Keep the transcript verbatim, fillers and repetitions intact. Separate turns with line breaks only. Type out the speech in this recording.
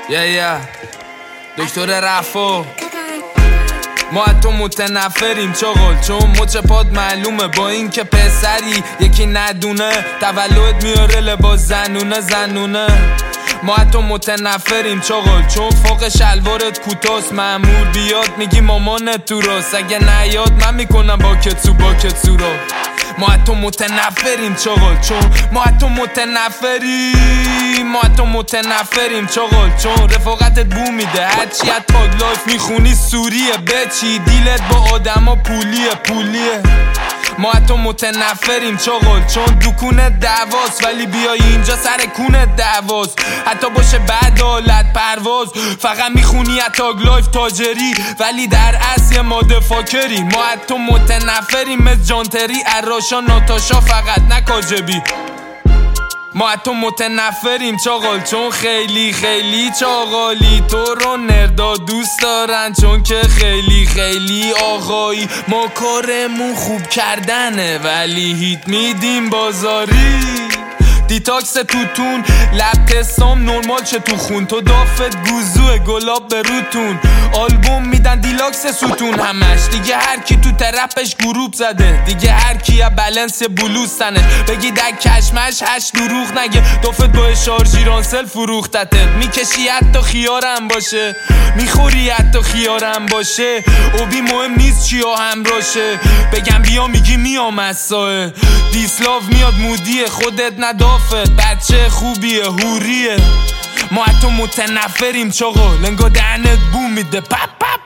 یا یا دکتر رفا ما تو متنفریم چاقال، چون مچ پاد معلومه با این که پسری یکی ندونه تولد میاره لباس زنونه زنونه. ما تو متنفریم چاقال، چون فوق شلوارت کوتاست، مأمور بیاد میگی مامانت تو راست، اگه نیاد من میکنم با کتسو با کتسو را. ما تو متنفریم چاقال، چون ما تو متنفریم ما تو متنفریم چاقال، چون رفاقتت بو میده هرچی از تاگ لایف میخونی سوریه، بچی دیلت با آدما پولیه پولیه. ما تو متنفریم چاقال، چون دکونه دعواست ولی بیای اینجا سر کونه دعواست، حتی باشه بعد حالت پرواز فقط میخونی تاگ لایف تاجری ولی در اصل ماده فاکری. ما تو متنفریم مثل جانتری اراشا ناتاشا فقط نه کاجبی. ما تو متنفریم چاقال، چون خیلی خیلی چاقالی، تو رو نردا دوست دارن چون که خیلی خیلی آقایی. ما کارمون خوب کردنه ولی هیت میدیم بازاری، دیتاکس توتون لب تستام نرمال چه تو خون، تو دافت گوزوه گلاب به روتون، آلبوم میدن دیلاکس ستون همش، دیگه هر کی تو ترپش گروپ زده، دیگه هر کی بلنس بلوز تنش، بگی در کشمش هش دروغ نگه، دافت با شارژی رانسل فروختتت، میکشی حتی خیارم باشه میخوری حتی خیارم باشه، اوبی مهم نیست چیا همراشه، بگم بیا میگی میام مسائه، دیسلاو میاد مودیه خودت ندافت بچه خوبیه هوریه. ما تو متنفریم چاقال، انگا دهنت بو میده پپ پپ